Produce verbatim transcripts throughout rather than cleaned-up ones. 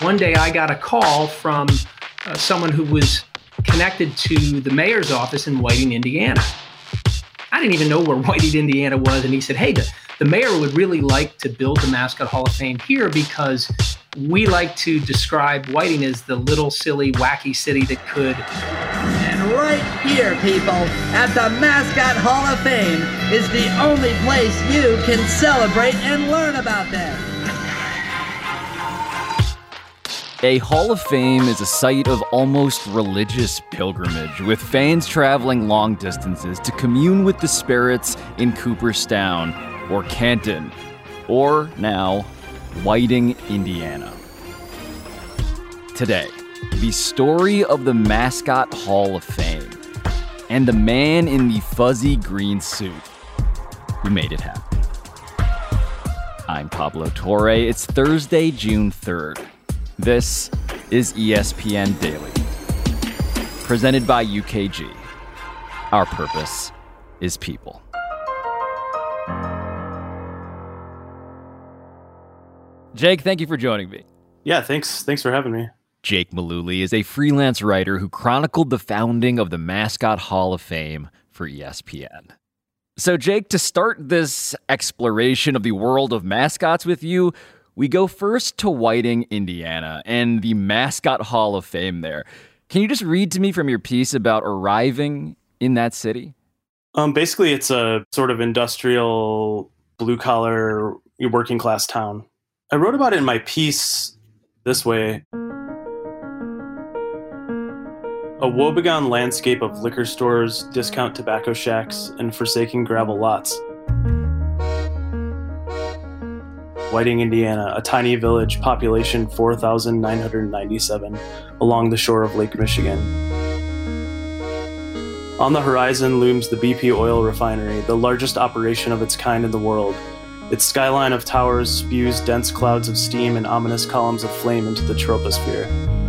One day I got a call from uh, someone who was connected to the mayor's office in Whiting, Indiana. I didn't even know where Whiting, Indiana was. And he said, hey, the, the mayor would really like to build the Mascot Hall of Fame here because we like to describe Whiting as the little, silly, wacky city that could. And right here, people, at the Mascot Hall of Fame is the only place you can celebrate and learn about them. A Hall of Fame is a site of almost religious pilgrimage, with fans traveling long distances to commune with the spirits in Cooperstown or Canton, or now, Whiting, Indiana. Today, the story of the Mascot Hall of Fame and the man in the fuzzy green suit who made it happen. I'm Pablo Torre. It's Thursday, June third. This is E S P N Daily, presented by U K G. Our purpose is people. Jake, thank you for joining me. Yeah, thanks. Thanks for having me. Jake Mullooly is a freelance writer who chronicled the founding of the Mascot Hall of Fame for E S P N. So, Jake, to start this exploration of the world of mascots with you, we go first to Whiting, Indiana, and the Mascot Hall of Fame there. Can you just read to me from your piece about arriving in that city? Um, basically, it's a sort of industrial, blue-collar, working-class town. I wrote about it in my piece this way. A woebegone landscape of liquor stores, discount tobacco shacks, and forsaken gravel lots. Whiting, Indiana, a tiny village, population four thousand nine hundred ninety-seven, along the shore of Lake Michigan. On the horizon looms the B P oil refinery, the largest operation of its kind in the world. Its skyline of towers spews dense clouds of steam and ominous columns of flame into the troposphere.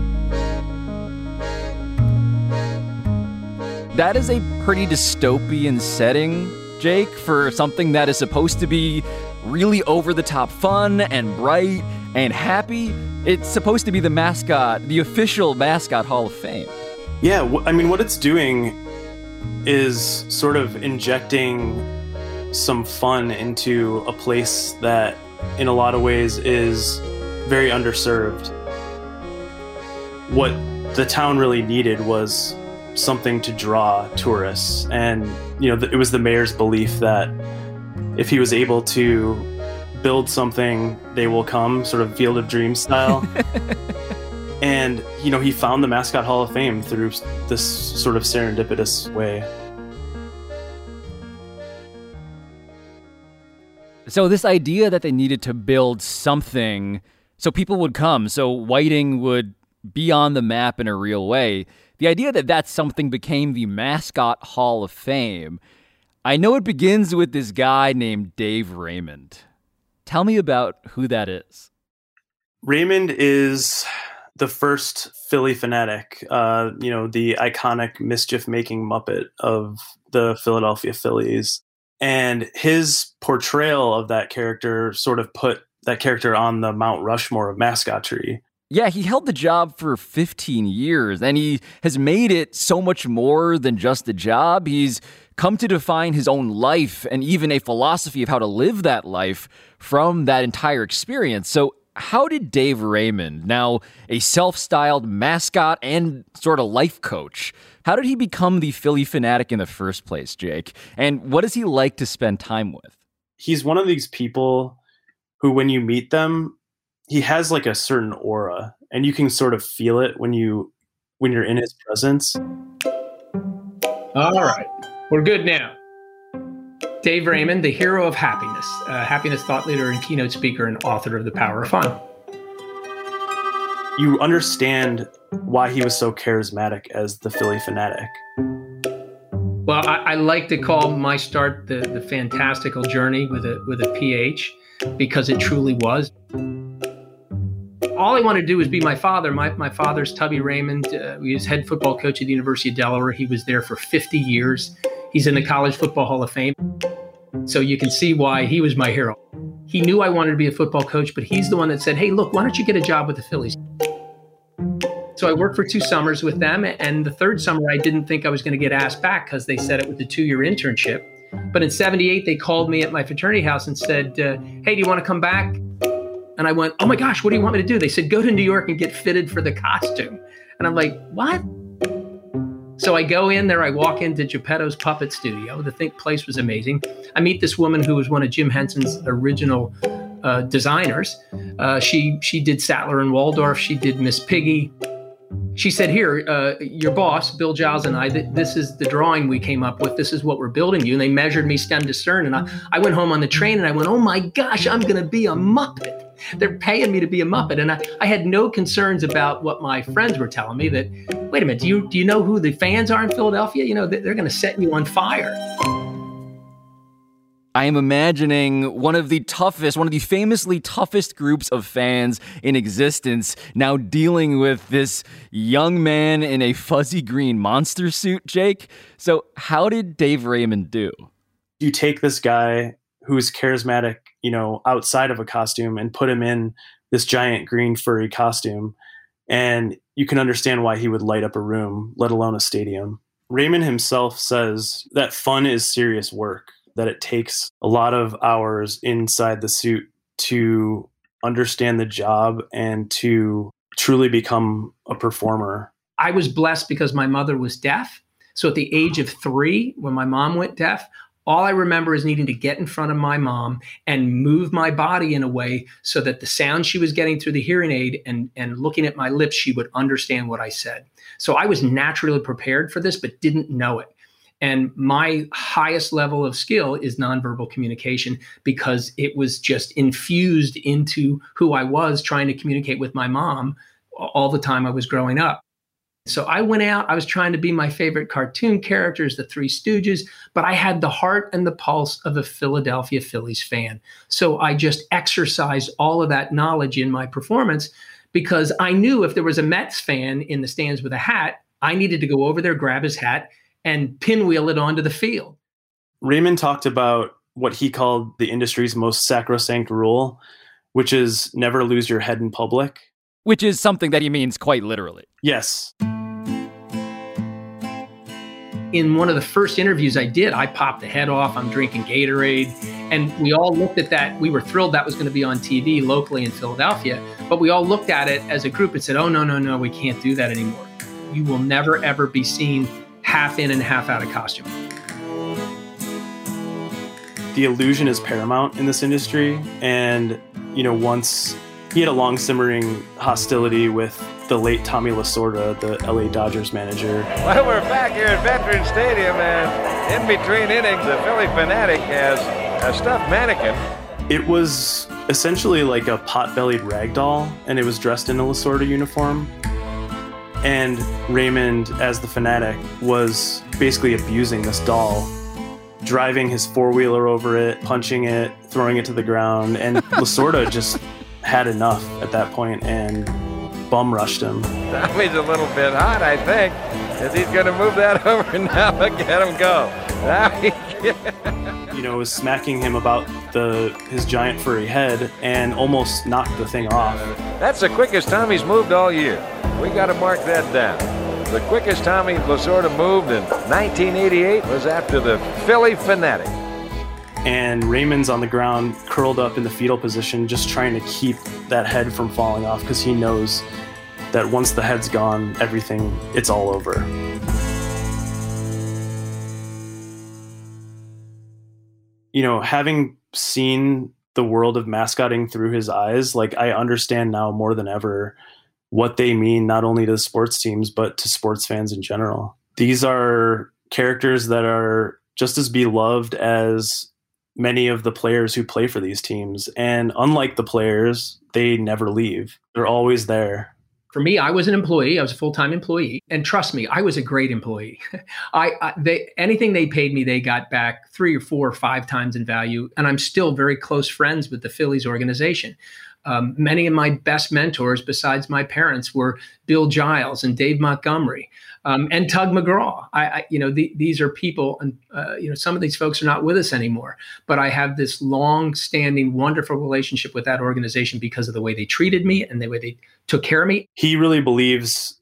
That is a pretty dystopian setting, Jake, for something that is supposed to be really over-the-top fun and bright and happy. It's supposed to be the mascot, the official Mascot Hall of Fame. Yeah, w- I mean, what it's doing is sort of injecting some fun into a place that, in a lot of ways, is very underserved. What the town really needed was something to draw tourists. And, you know, it was the mayor's belief that if he was able to build something, they will come, sort of Field of Dreams style. And, you know, he found the Mascot Hall of Fame through this sort of serendipitous way. So this idea that they needed to build something so people would come, so Whiting would be on the map in a real way, the idea that that something became the Mascot Hall of Fame, I know it begins with this guy named Dave Raymond. Tell me about who that is. Raymond is the first Phillie Phanatic, uh, you know, the iconic mischief-making Muppet of the Philadelphia Phillies. And his portrayal of that character sort of put that character on the Mount Rushmore of mascotry. Yeah, he held the job for fifteen years, and he has made it so much more than just a job. He's come to define his own life and even a philosophy of how to live that life from that entire experience. So how did Dave Raymond, now a self-styled mascot and sort of life coach, how did he become the Phillie Phanatic in the first place, Jake? And what does he like to spend time with? He's one of these people who, when you meet them, he has like a certain aura, and you can sort of feel it when you when you're in his presence. All right, we're good now. Dave Raymond, the hero of happiness, uh, happiness thought leader and keynote speaker and author of The Power of Fun. You understand why he was so charismatic as the Phillie Phanatic. Well, I, I like to call my start the, the fantastical journey with a with a P H, because it truly was. All I wanted to do was be my father. My my father's Tubby Raymond. Uh, he was head football coach at the University of Delaware. He was there for fifty years. He's in the College Football Hall of Fame. So you can see why he was my hero. He knew I wanted to be a football coach, but he's the one that said, hey, look, why don't you get a job with the Phillies? So I worked for two summers with them. And the third summer, I didn't think I was going to get asked back because they said it was a two-year internship. But in seventy-eight, they called me at my fraternity house and said, uh, hey, do you want to come back? And I went, oh my gosh, what do you want me to do? They said, go to New York and get fitted for the costume. And I'm like, what? So I go in there, I walk into Geppetto's puppet studio. The think place was amazing. I meet this woman who was one of Jim Henson's original uh, designers. Uh, she she did Statler and Waldorf. She did Miss Piggy. She said, here, uh, your boss, Bill Giles, and I, th- this is the drawing we came up with. This is what we're building you. And they measured me stem to stern. And I, I went home on the train and I went, oh my gosh, I'm going to be a Muppet. They're paying me to be a Muppet. And I, I had no concerns about what my friends were telling me that, wait a minute, do you, do you know who the fans are in Philadelphia? You know, they're going to set you on fire. I am imagining one of the toughest, one of the famously toughest groups of fans in existence now dealing with this young man in a fuzzy green monster suit, Jake. So how did Dave Raymond do? You take this guy who's charismatic, you know, outside of a costume and put him in this giant green furry costume, and you can understand why he would light up a room, let alone a stadium. Raymond himself says that fun is serious work, that it takes a lot of hours inside the suit to understand the job and to truly become a performer. I was blessed because my mother was deaf. So at the age of three, when my mom went deaf, all I remember is needing to get in front of my mom and move my body in a way so that the sound she was getting through the hearing aid and, and looking at my lips, she would understand what I said. So I was naturally prepared for this, but didn't know it. And my highest level of skill is nonverbal communication because it was just infused into who I was trying to communicate with my mom all the time I was growing up. So I went out, I was trying to be my favorite cartoon characters, the Three Stooges, but I had the heart and the pulse of a Philadelphia Phillies fan. So I just exercised all of that knowledge in my performance because I knew if there was a Mets fan in the stands with a hat, I needed to go over there, grab his hat, and pinwheel it onto the field. Raymond talked about what he called the industry's most sacrosanct rule, which is never lose your head in public. Which is something that he means quite literally. Yes. In one of the first interviews I did, I popped the head off. I'm drinking Gatorade. And we all looked at that. We were thrilled that was going to be on T V locally in Philadelphia. But we all looked at it as a group and said, oh, no, no, no, we can't do that anymore. You will never, ever be seen half in and half out of costume. The illusion is paramount in this industry. And, you know, once he had a long simmering hostility with the late Tommy Lasorda, the L A Dodgers manager. Well, we're back here at Veterans Stadium, and in between innings, the Philly Fanatic has a stuffed mannequin. It was essentially like a pot-bellied rag doll, and it was dressed in a Lasorda uniform. And Raymond, as the Fanatic, was basically abusing this doll, driving his four-wheeler over it, punching it, throwing it to the ground, and Lasorda just had enough at that point and bum rushed him. Tommy's a little bit hot, I think, because he's going to move that over now and get him go. You know, was smacking him about the his giant furry head and almost knocked the thing off. That's the quickest Tommy's moved all year. We got to mark that down. The quickest Tommy Lasorda moved in nineteen eighty-eight was after the Philly Fanatic. And Raymond's on the ground, curled up in the fetal position, just trying to keep that head from falling off because he knows that once the head's gone, everything, it's all over. You know, having seen the world of mascotting through his eyes, like I understand now more than ever what they mean, not only to the sports teams, but to sports fans in general. These are characters that are just as beloved as many of the players who play for these teams. And unlike the players, they never leave. They're always there. For me, I was an employee. I was a full-time employee. And trust me, I was a great employee. I, I they anything they paid me, they got back three or four or five times in value. And I'm still very close friends with the Phillies organization. Um, many of my best mentors, besides my parents, were Bill Giles and Dave Montgomery um, and Tug McGraw. I, I you know, the, these are people, and uh, you know, some of these folks are not with us anymore. But I have this long-standing, wonderful relationship with that organization because of the way they treated me and the way they took care of me. He really believes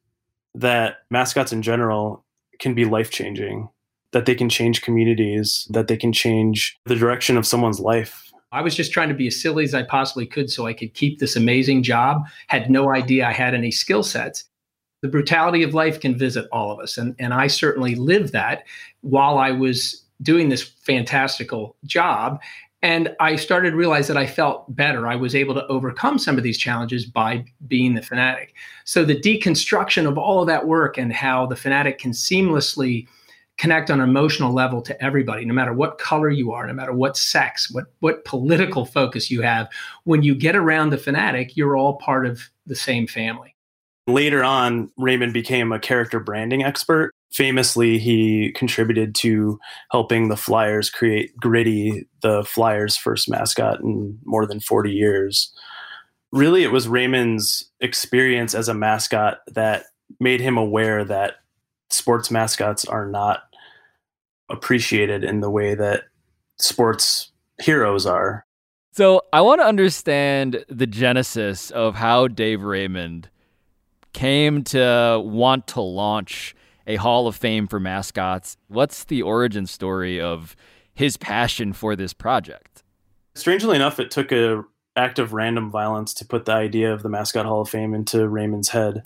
that mascots in general can be life-changing, that they can change communities, that they can change the direction of someone's life. I was just trying to be as silly as I possibly could so I could keep this amazing job. Had no idea I had any skill sets. The brutality of life can visit all of us. And, and I certainly lived that while I was doing this fantastical job. And I started to realize that I felt better. I was able to overcome some of these challenges by being the Fanatic. So the deconstruction of all of that work and how the Fanatic can seamlessly connect on an emotional level to everybody, no matter what color you are, no matter what sex, what, what political focus you have. When you get around the Fanatic, you're all part of the same family. Later on, Raymond became a character branding expert. Famously, he contributed to helping the Flyers create Gritty, the Flyers' first mascot in more than forty years. Really, it was Raymond's experience as a mascot that made him aware that sports mascots are not appreciated in the way that sports heroes are. So I want to understand the genesis of how Dave Raymond came to want to launch a Hall of Fame for mascots. What's the origin story of his passion for this project? Strangely enough, it took an act of random violence to put the idea of the Mascot Hall of Fame into Raymond's head.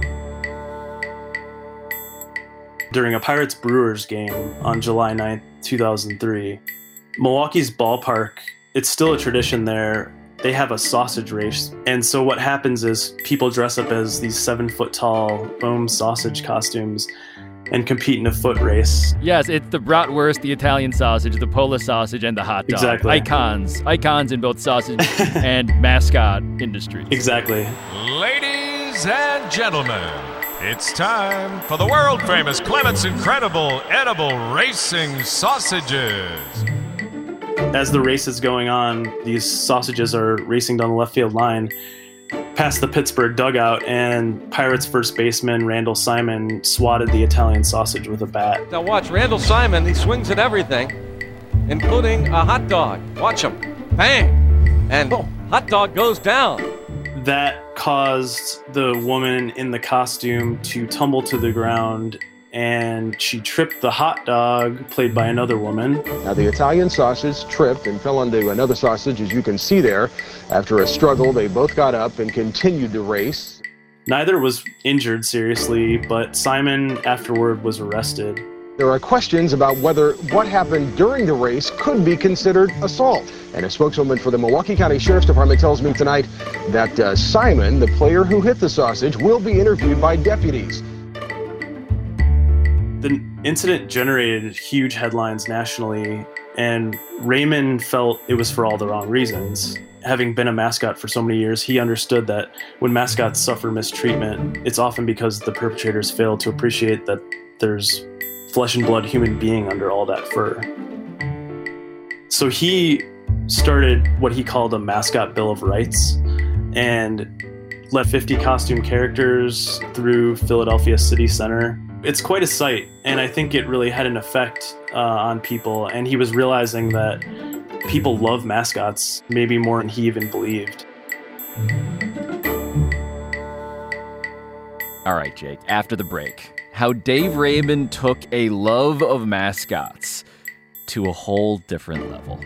During a Pirates-Brewers game on July ninth, two thousand three, Milwaukee's ballpark, it's still a tradition there. They have a sausage race. And so what happens is people dress up as these seven foot tall foam sausage costumes and compete in a foot race. Yes, it's the bratwurst, the Italian sausage, the Polish sausage, and the hot dog. Exactly. Icons. Icons in both sausage and mascot industries. Exactly. Ladies and gentlemen, it's time for the world-famous Clement's Incredible Edible Racing Sausages. As the race is going on, these sausages are racing down the left field line past the Pittsburgh dugout, and Pirates first baseman Randall Simon swatted the Italian sausage with a bat. Now watch Randall Simon, he swings at everything, including a hot dog. Watch him. Bang! And oh, hot dog goes down. That caused the woman in the costume to tumble to the ground, and she tripped the hot dog, played by another woman. Now, the Italian sausage tripped and fell onto another sausage, as you can see there. After a struggle, they both got up and continued to race. Neither was injured seriously, but Simon afterward was arrested. There are questions about whether what happened during the race could be considered assault. And a spokeswoman for the Milwaukee County Sheriff's Department tells me tonight that uh, Simon, the player who hit the sausage, will be interviewed by deputies. The incident generated huge headlines nationally, and Raymond felt it was for all the wrong reasons. Having been a mascot for so many years, he understood that when mascots suffer mistreatment, it's often because the perpetrators fail to appreciate that there's flesh and blood human being under all that fur. So he started what he called a mascot Bill of Rights and led fifty costume characters through Philadelphia City Center. It's quite a sight, and I think it really had an effect uh, on people, and he was realizing that people love mascots, maybe more than he even believed. All right, Jake, after the break, how Dave Raymond took a love of mascots to a whole different level.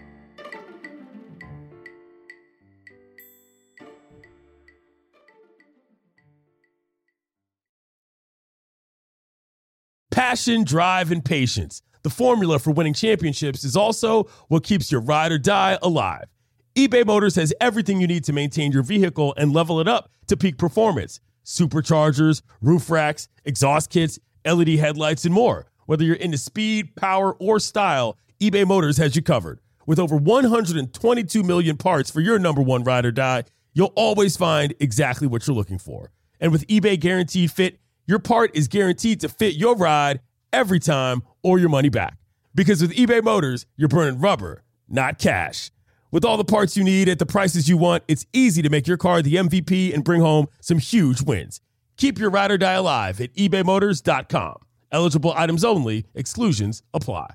Passion, drive, and patience. The formula for winning championships is also what keeps your ride or die alive. eBay Motors has everything you need to maintain your vehicle and level it up to peak performance. Superchargers, roof racks, exhaust kits, L E D headlights, and more. Whether you're into speed, power, or style, eBay Motors has you covered. With over one hundred twenty-two million parts for your number one ride or die, you'll always find exactly what you're looking for. And with eBay Guaranteed Fit, your part is guaranteed to fit your ride every time or your money back. Because with eBay Motors, you're burning rubber, not cash. With all the parts you need at the prices you want, it's easy to make your car the M V P and bring home some huge wins. Keep your ride or die alive at ebay motors dot com. Eligible items only. Exclusions apply.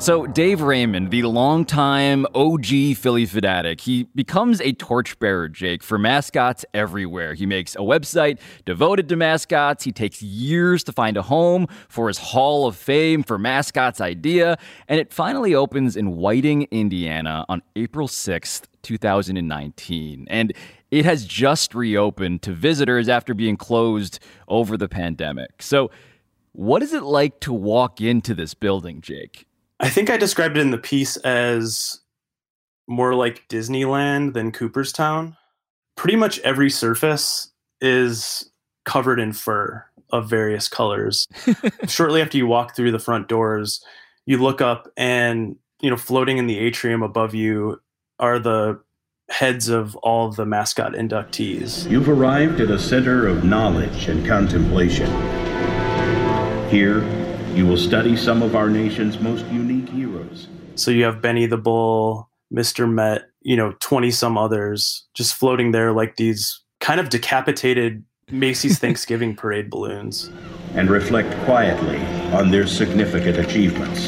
So Dave Raymond, the longtime O G Phillie fanatic, he becomes a torchbearer, Jake, for mascots everywhere. He makes a website devoted to mascots. He takes years to find a home for his Hall of Fame for Mascots idea, and it finally opens in Whiting, Indiana on April sixth, two thousand nineteen. And it has just reopened to visitors after being closed over the pandemic. So what is it like to walk into this building, Jake? I think I described it in the piece as more like Disneyland than Cooperstown. Pretty much every surface is covered in fur of various colors. Shortly after you walk through the front doors, you look up and, you know, floating in the atrium above you are the heads of all of the mascot inductees. You've arrived at a center of knowledge and contemplation. Here, you will study some of our nation's most unique heroes. So you have Benny the Bull, Mister Met, you know, twenty some others just floating there like these kind of decapitated Macy's Thanksgiving parade balloons. And reflect quietly on their significant achievements.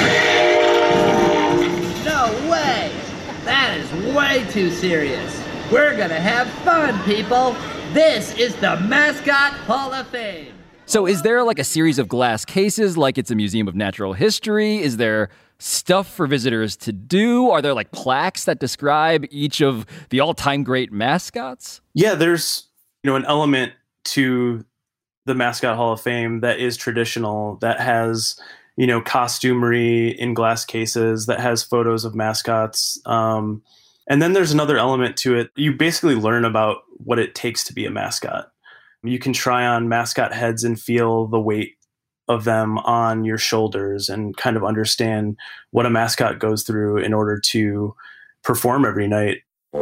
No way! That is way too serious. We're gonna have fun, people. This is the Mascot Hall of Fame. So is there like a series of glass cases like it's a museum of natural history? Is there stuff for visitors to do? Are there like plaques that describe each of the all-time great mascots? Yeah, there's, you know, an element to the Mascot Hall of Fame that is traditional, that has, you know, costumery in glass cases, that has photos of mascots. Um, and then there's another element to it. You basically learn about what it takes to be a mascot. You can try on mascot heads and feel the weight of them on your shoulders and kind of understand what a mascot goes through in order to perform every night.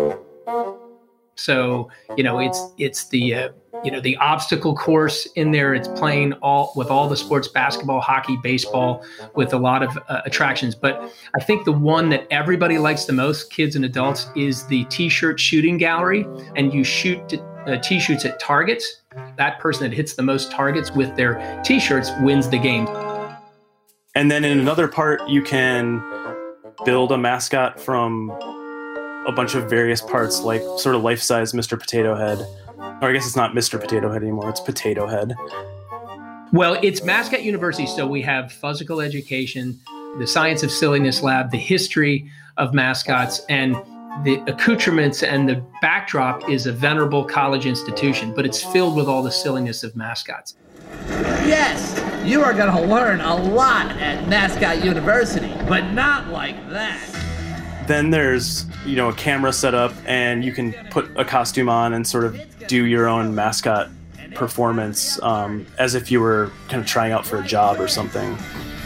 So, you know, it's it's the uh, you know the obstacle course in there. It's playing all with all the sports: basketball, hockey, baseball, with a lot of uh, attractions. But I think the one that everybody likes the most, kids and adults, is the T-shirt shooting gallery. And you shoot t- uh, T-shirts at targets. That person that hits the most targets with their T-shirts wins the game. And then in another part, you can build a mascot from a bunch of various parts, like sort of life-size Mister Potato Head. Or I guess it's not Mister Potato Head anymore, it's Potato Head. Well, it's Mascot University, so we have physical education, the Science of Silliness Lab, the history of mascots, and the accoutrements and the backdrop is a venerable college institution, but it's filled with all the silliness of mascots. Yes, you are going to learn a lot at Mascot University, but not like that. Then there's, you know, a camera set up and you can put a costume on and sort of do your own mascot performance um, as if you were kind of trying out for a job or something.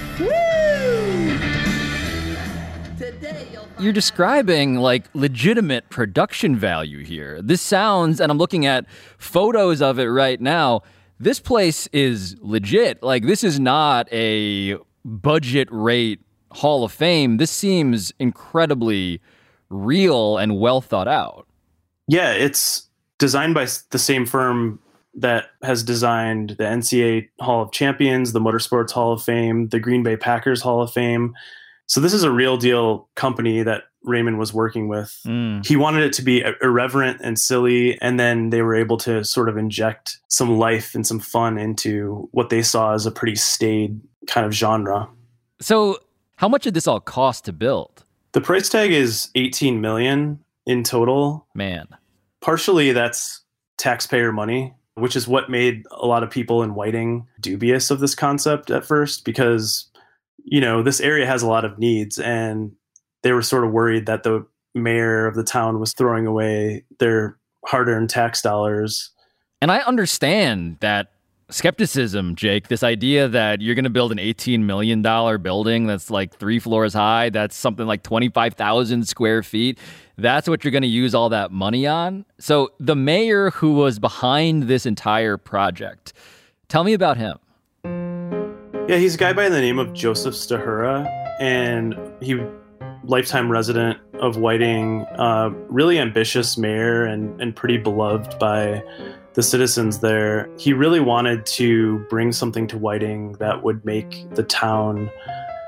You're describing like legitimate production value here. This sounds, and I'm looking at photos of it right now, this place is legit. Like, this is not a budget rate Hall of Fame. This seems incredibly real and well thought out. Yeah, it's designed by the same firm that has designed the N C A A Hall of Champions, the Motorsports Hall of Fame, the Green Bay Packers Hall of Fame. So this is a real deal company that Raymond was working with. Mm. He wanted it to be irreverent and silly, and then they were able to sort of inject some life and some fun into what they saw as a pretty staid kind of genre. So how much did this all cost to build? The price tag is eighteen million dollars in total. Man. Partially that's taxpayer money, which is what made a lot of people in Whiting dubious of this concept at first, because, you know, this area has a lot of needs, and they were sort of worried that the mayor of the town was throwing away their hard-earned tax dollars. And I understand that skepticism, Jake, this idea that you're going to build an eighteen million dollars building that's like three floors high, that's something like twenty-five thousand square feet. That's what you're going to use all that money on. So the mayor who was behind this entire project, tell me about him. Yeah, he's a guy by the name of Joseph Stahura, and he lifetime resident of Whiting, uh, really ambitious mayor and, and pretty beloved by the citizens there. He really wanted to bring something to Whiting that would make the town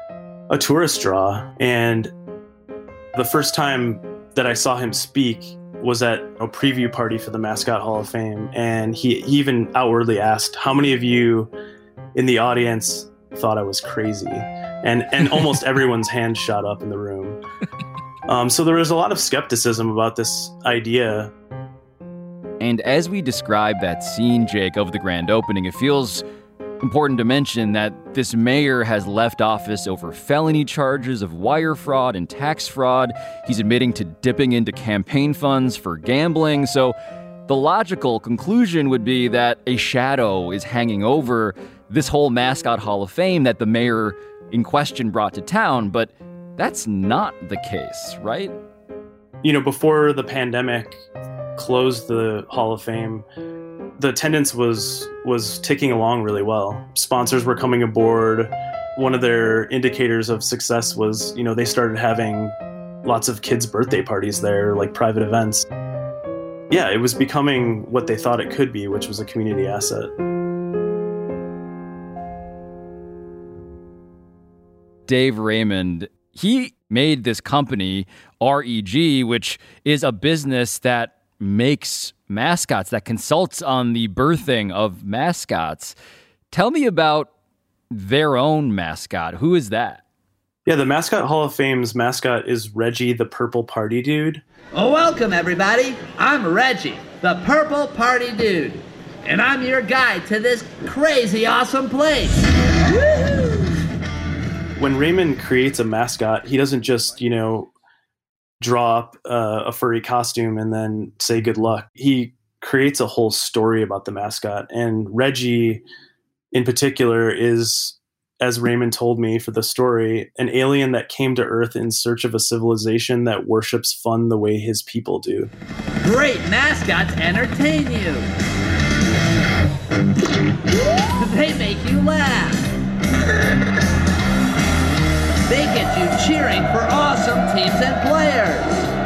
a tourist draw. And the first time that I saw him speak was at a preview party for the Mascot Hall of Fame. And he, he even outwardly asked, how many of you in the audience thought I was crazy? And and almost everyone's hand shot up in the room. Um, so there was a lot of skepticism about this idea. And as we describe that scene, Jake, of the grand opening, it feels important to mention that this mayor has left office over felony charges of wire fraud and tax fraud. He's admitting to dipping into campaign funds for gambling. So the logical conclusion would be that a shadow is hanging over this whole Mascot Hall of Fame that the mayor in question brought to town. But that's not the case, right? You know, before the pandemic closed the Hall of Fame, the attendance was was ticking along really well. Sponsors were coming aboard. One of their indicators of success was, you know, they started having lots of kids' birthday parties there, like private events. Yeah, it was becoming what they thought it could be, which was a community asset. Dave Raymond, he made this company, R E G, which is a business that makes mascots, that consults on the birthing of mascots. Tell me about their own mascot. Who is that? Yeah, the Mascot Hall of Fame's mascot is Reggie the Purple Party Dude. Oh, welcome, everybody. I'm Reggie, the Purple Party Dude, and I'm your guide to this crazy awesome place. Woo-hoo! When Raymond creates a mascot, he doesn't just, you know, draw up uh, a furry costume and then say good luck. He creates a whole story about the mascot. And Reggie, in particular, is, as Raymond told me for the story, an alien that came to Earth in search of a civilization that worships fun the way his people do. Great mascots entertain you. They make you laugh. They get you cheering for awesome teams and players.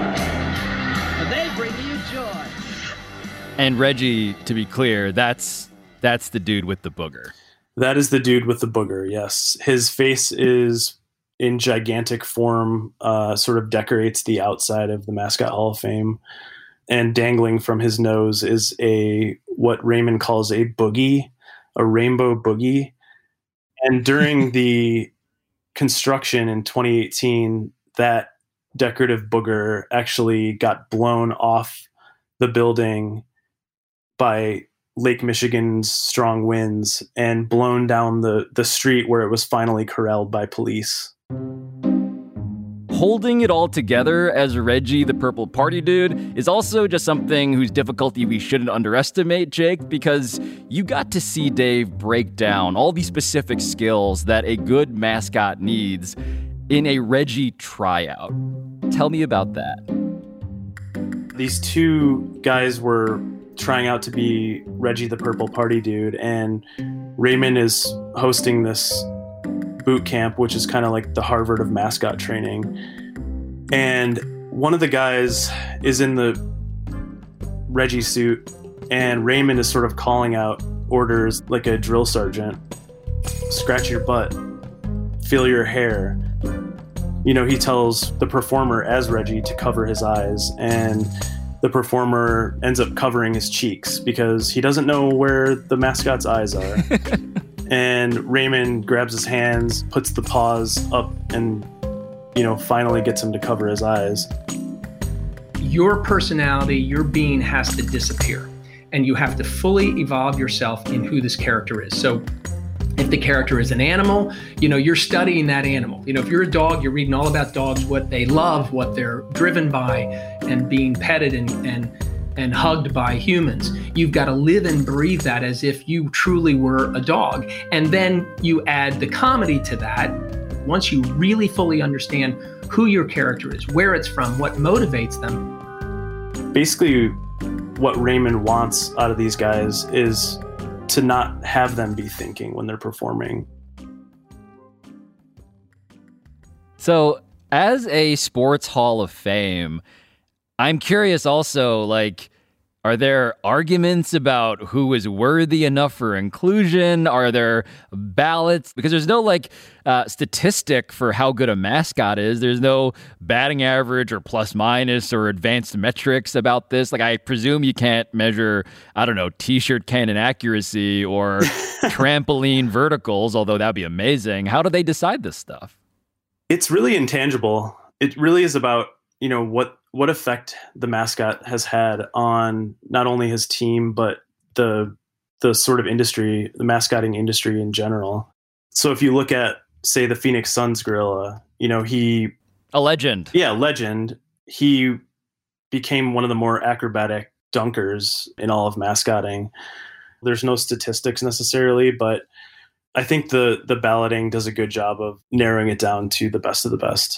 They bring you joy. And Reggie, to be clear, that's that's the dude with the booger. That is the dude with the booger, yes. His face is in gigantic form, uh, sort of decorates the outside of the Mascot Hall of Fame. And dangling from his nose is a what Raymond calls a boogie, a rainbow boogie. And during the construction in twenty eighteen, that decorative booger actually got blown off the building by Lake Michigan's strong winds and blown down the, the street where it was finally corralled by police. Holding it all together as Reggie the Purple Party Dude is also just something whose difficulty we shouldn't underestimate, Jake, because you got to see Dave break down all these specific skills that a good mascot needs in a Reggie tryout. Tell me about that. These two guys were trying out to be Reggie the Purple Party Dude, and Raymond is hosting this boot camp, which is kind of like the Harvard of mascot training. And one of the guys is in the Reggie suit, and Raymond is sort of calling out orders like a drill sergeant. Scratch your butt. Feel your hair. You know, he tells the performer as Reggie to cover his eyes, and the performer ends up covering his cheeks because he doesn't know where the mascot's eyes are. And Raymond grabs his hands, puts the paws up, and, you know, finally gets him to cover his eyes. Your personality, your being has to disappear, and you have to fully evolve yourself in who this character is. So if the character is an animal, you know, you're studying that animal. You know, if you're a dog, you're reading all about dogs, what they love, what they're driven by, and being petted and, and and hugged by humans. You've got to live and breathe that as if you truly were a dog. And then you add the comedy to that. Once you really fully understand who your character is, where it's from, what motivates them. Basically, what Raymond wants out of these guys is to not have them be thinking when they're performing. So, as a sports Hall of Fame, I'm curious also, like, Are there arguments about who is worthy enough for inclusion? Are there ballots? Because there's no like uh, statistic for how good a mascot is. There's no batting average or plus minus or advanced metrics about this. Like I presume you can't measure, I don't know, t-shirt cannon accuracy or trampoline verticals, although that'd be amazing. How do they decide this stuff? It's really intangible. It really is about, you know, what what effect the mascot has had on not only his team, but the the sort of industry, the mascotting industry in general. So if you look at, say, the Phoenix Suns gorilla, you know, he... A legend. Yeah, legend. He became one of the more acrobatic dunkers in all of mascotting. There's no statistics necessarily, but I think the the balloting does a good job of narrowing it down to the best of the best.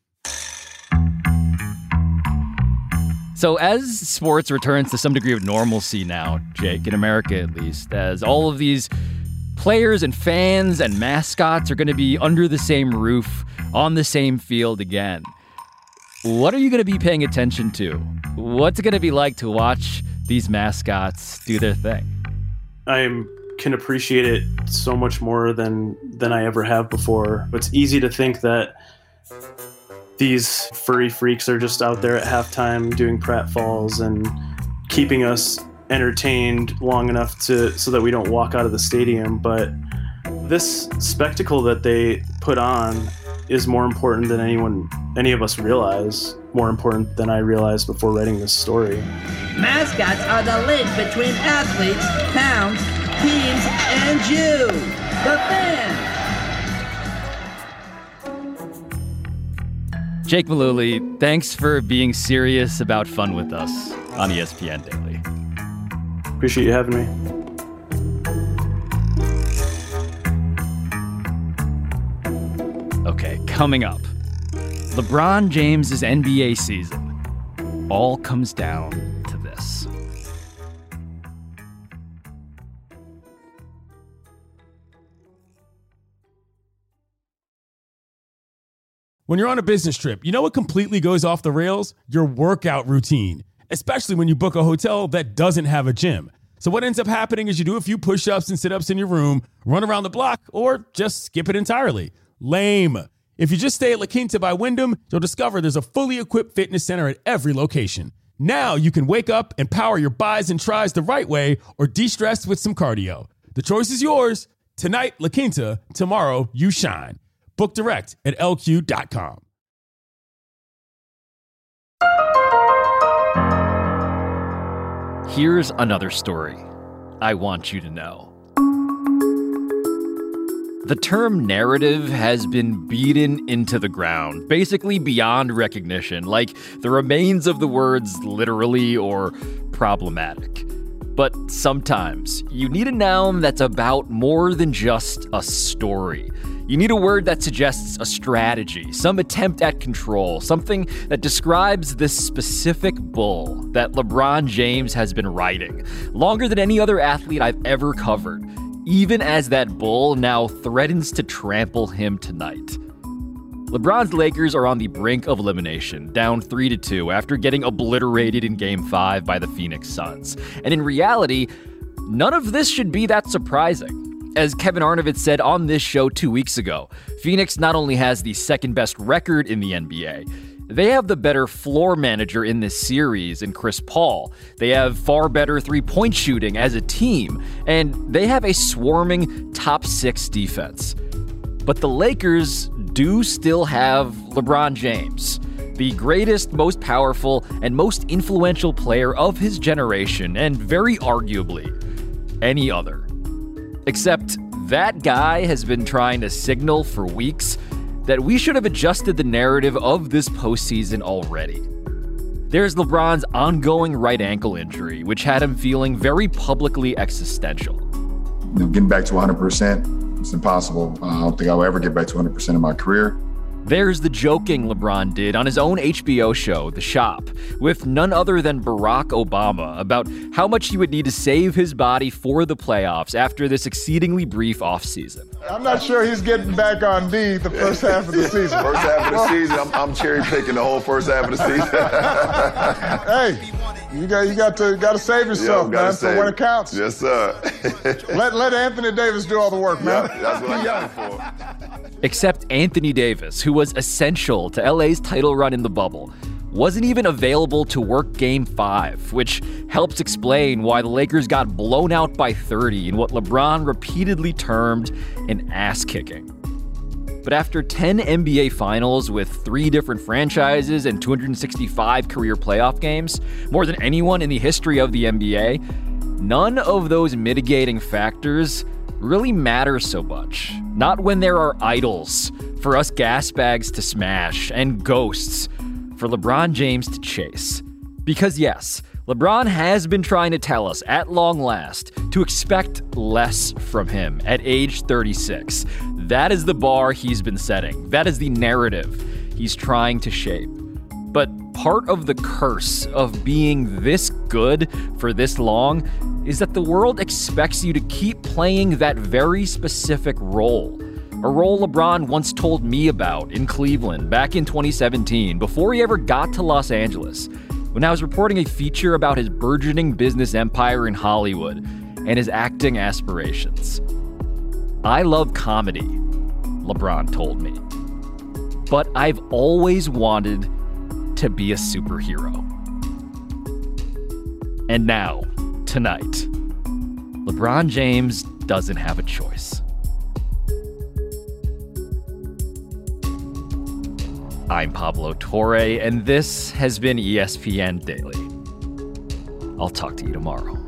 So as sports returns to some degree of normalcy now, Jake, in America at least, as all of these players and fans and mascots are going to be under the same roof, on the same field again, what are you going to be paying attention to? What's it going to be like to watch these mascots do their thing? I can appreciate it so much more than, than I ever have before. It's easy to think that these furry freaks are just out there at halftime doing pratfalls and keeping us entertained long enough to so that we don't walk out of the stadium. But this spectacle that they put on is more important than anyone, any of us realize, more important than I realized before writing this story. Mascots are the link between athletes, towns, teams, and you, the fans. Jake Mullooly, thanks for being serious about fun with us on E S P N Daily. Appreciate you having me. Okay, coming up, LeBron James's N B A season all comes down to this. When you're on a business trip, you know what completely goes off the rails? Your workout routine, especially when you book a hotel that doesn't have a gym. So what ends up happening is you do a few push-ups and sit-ups in your room, run around the block, or just skip it entirely. Lame. If you just stay at La Quinta by Wyndham, you'll discover there's a fully equipped fitness center at every location. Now you can wake up and power your bis and tris the right way or de-stress with some cardio. The choice is yours. Tonight, La Quinta. Tomorrow, you shine. Book direct at L Q dot com. Here's another story I want you to know. The term narrative has been beaten into the ground, basically beyond recognition, like the remains of the words literally or problematic. But sometimes you need a noun that's about more than just a story. You need a word that suggests a strategy, some attempt at control, something that describes this specific bull that LeBron James has been riding, longer than any other athlete I've ever covered, even as that bull now threatens to trample him tonight. LeBron's Lakers are on the brink of elimination, down three to two after getting obliterated in Game five by the Phoenix Suns. And in reality, none of this should be that surprising. As Kevin Arnovitz said on this show two weeks ago, Phoenix not only has the second best record in the N B A, they have the better floor manager in this series in Chris Paul. They have far better three-point shooting as a team, and they have a swarming top six defense. But the Lakers do still have LeBron James, the greatest, most powerful, and most influential player of his generation, and very arguably any other. Except that guy has been trying to signal for weeks that we should have adjusted the narrative of this postseason already. There's LeBron's ongoing right ankle injury, which had him feeling very publicly existential. You know, getting back to one hundred percent, it's impossible. Uh, I don't think I'll ever get back to one hundred percent in my career. There's the joking LeBron did on his own H B O show, The Shop, with none other than Barack Obama about how much he would need to save his body for the playoffs after this exceedingly brief offseason. I'm not sure he's getting back on D the first half of the season. First half of the season, I'm, I'm cherry picking the whole first half of the season. Hey, You got you got to got to save yourself, Yo, man, save for when it. it counts. Yes, sir. let let Anthony Davis do all the work, man. Yep, that's what I'm going for. Except Anthony Davis, who was essential to L A's title run in the bubble, wasn't even available to work Game five, which helps explain why the Lakers got blown out by thirty in what LeBron repeatedly termed an ass-kicking. But after ten N B A Finals with three different franchises and two hundred sixty-five career playoff games, more than anyone in the history of the N B A, none of those mitigating factors really matter so much. Not when there are idols for us gas bags to smash and ghosts for LeBron James to chase. Because yes, LeBron has been trying to tell us at long last to expect less from him at age thirty-six. That is the bar he's been setting. That is the narrative he's trying to shape. But part of the curse of being this good for this long is that the world expects you to keep playing that very specific role. A role LeBron once told me about in Cleveland back in twenty seventeen, before he ever got to Los Angeles, when I was reporting a feature about his burgeoning business empire in Hollywood and his acting aspirations. I love comedy, LeBron told me, but I've always wanted to be a superhero. And now, tonight, LeBron James doesn't have a choice. I'm Pablo Torre, and this has been E S P N Daily. I'll talk to you tomorrow.